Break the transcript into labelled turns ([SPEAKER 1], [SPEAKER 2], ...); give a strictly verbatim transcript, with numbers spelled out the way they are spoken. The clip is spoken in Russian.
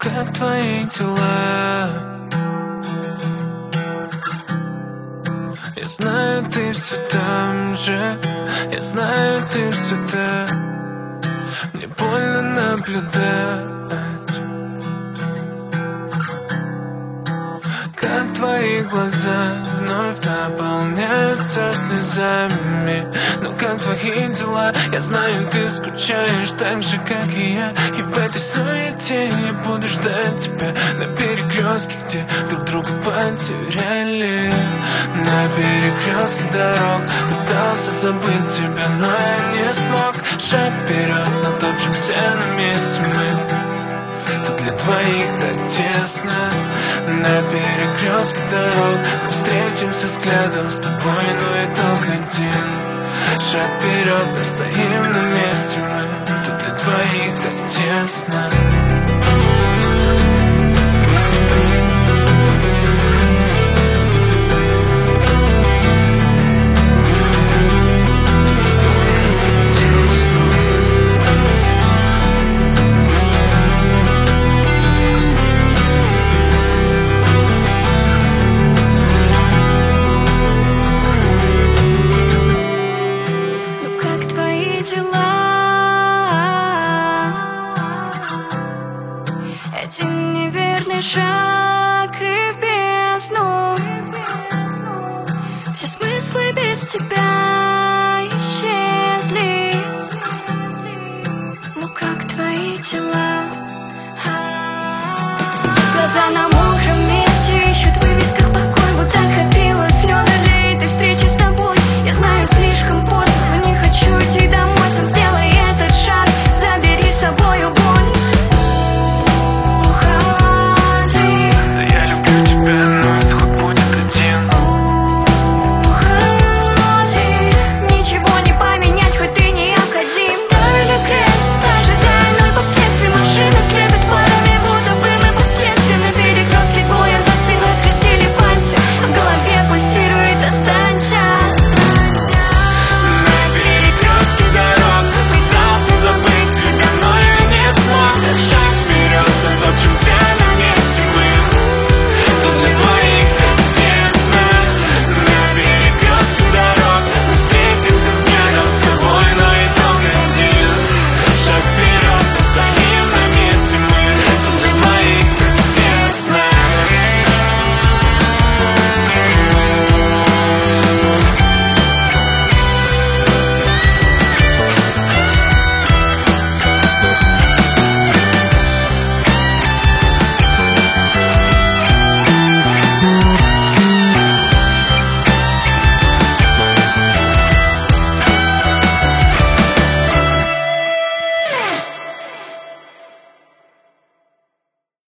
[SPEAKER 1] как твои дела? Я знаю, ты все там же, я знаю, ты все там. Мне больно наблюдать, как твои глаза вновь наполняются слезами. Ну как твои дела? Я знаю, ты скучаешь так же, как и я. И в этой суете я буду ждать тебя на перекрестке, где друг друга потеряли. На перекрестке дорог пытался забыть тебя, но я не смог. Шаг вперед, но топчемся на месте мы. Тут для двоих так тесно. На перекрестке дорог мы встретимся взглядом с тобой, но итог один. Шаг вперед, мы стоим на месте мы. Тут для двоих так тесно.
[SPEAKER 2] Один неверный шаг и в бездну. Все смыслы без тебя исчезли. Ну как твои дела? Глаза на